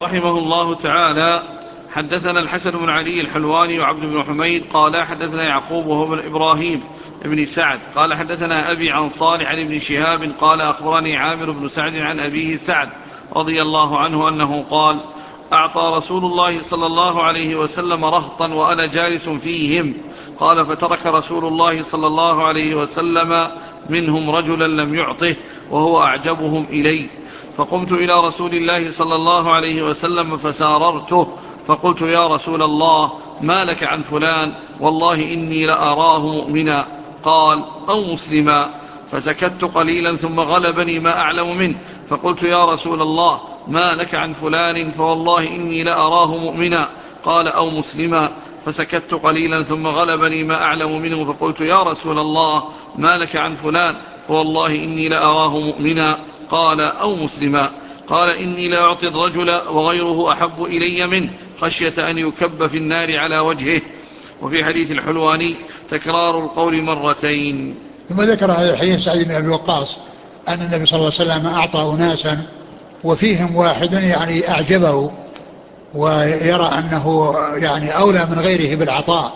رحمه الله تعالى. حدثنا الحسن بن علي الحلواني وعبد بن حميد قال حدثنا يعقوب وهو بن إبراهيم بن سعد قال حدثنا أبي عن صالح عن ابن شهاب قال أخبرني عامر بن سعد عن أبيه سعد رضي الله عنه أنه قال: أعطى رسول الله صلى الله عليه وسلم رهطا وأنا جالس فيهم. قال: فترك رسول الله صلى الله عليه وسلم منهم رجلا لم يعطه وهو أعجبهم إلي، فقمت إلى رسول الله صلى الله عليه وسلم فساررته فقلت: يا رسول الله، ما لك عن فلان؟ والله إني لأراه مؤمنا. قال: أو مسلما. فسكت قليلا ثم غلبني ما أعلم منه، فقلت: يا رسول الله، ما لك عن فلان؟ فوالله إني لأراه مؤمنا. قال: أو مسلما. فسكت قليلا ثم غلبني ما أعلم منه، فقلت: يا رسول الله، ما لك عن فلان؟ فوالله إني لأراه مؤمنا. قال: أو مسلما. قال: إني لأعطي الرجل وغيره أحب إلي منه خشية أن يكب في النار على وجهه. وفي حديث الحلواني تكرار القول مرتين. ثم ذكر هذا الحديث سعيد بن أبي وقاص أن النبي صلى الله عليه وسلم أعطى أناسا وفيهم واحدا يعني أعجبه ويرى أنه يعني أولى من غيره بالعطاء،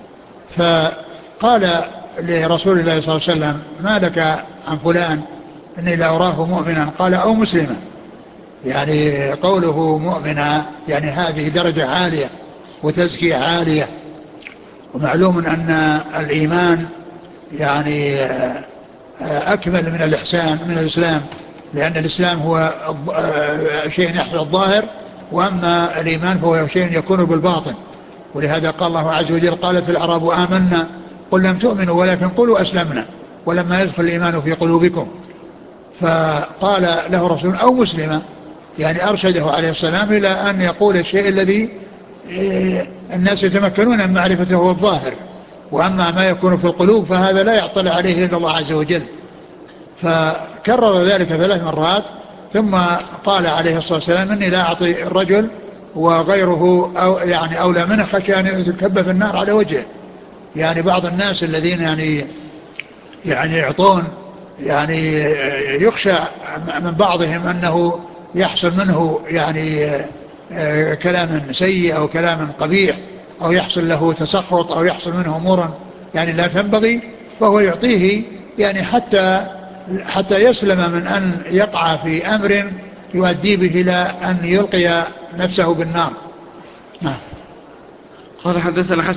فقال لرسول الله صلى الله عليه وسلم: ما لك عن فلان؟ إني لأراه مؤمنا. قال: أو مسلما. يعني قوله مؤمنا يعني هذه درجة عالية وتزكية عالية، ومعلوم أن الإيمان يعني أكمل من الإحسان من الإسلام، لأن الإسلام هو شيء يحصل الظاهر، وأما الإيمان فهو شيء يكون بالباطن. ولهذا قال الله عز وجل: قالت الأعراب آمنا قل لم تؤمنوا ولكن قولوا أسلمنا ولما يدخل الإيمان في قلوبكم. فقال له رسول أو مسلما، يعني أرشده عليه السلام إلى أن يقول الشيء الذي الناس يتمكنون من معرفته هو الظاهر، وأما ما يكون في القلوب فهذا لا يطلع عليه إلا الله عز وجل. فكرر ذلك 3 مرات ثم قال عليه الصلاة والسلام: إني لا أعطي الرجل وغيره أو يعني أولى منه خشية أن يكب في النار على وجهه. يعني بعض الناس الذين يعني يعطون يعني يخشى من بعضهم أنه يحصل منه يعني كلام سيء أو كلام قبيح أو يحصل له تسخط أو يحصل منه أمورا يعني لا تنبغي، فهو يعطيه يعني حتى يسلم من أن يقع في أمر يؤدي به إلى أن يلقي نفسه بالنار. قال: حدثنا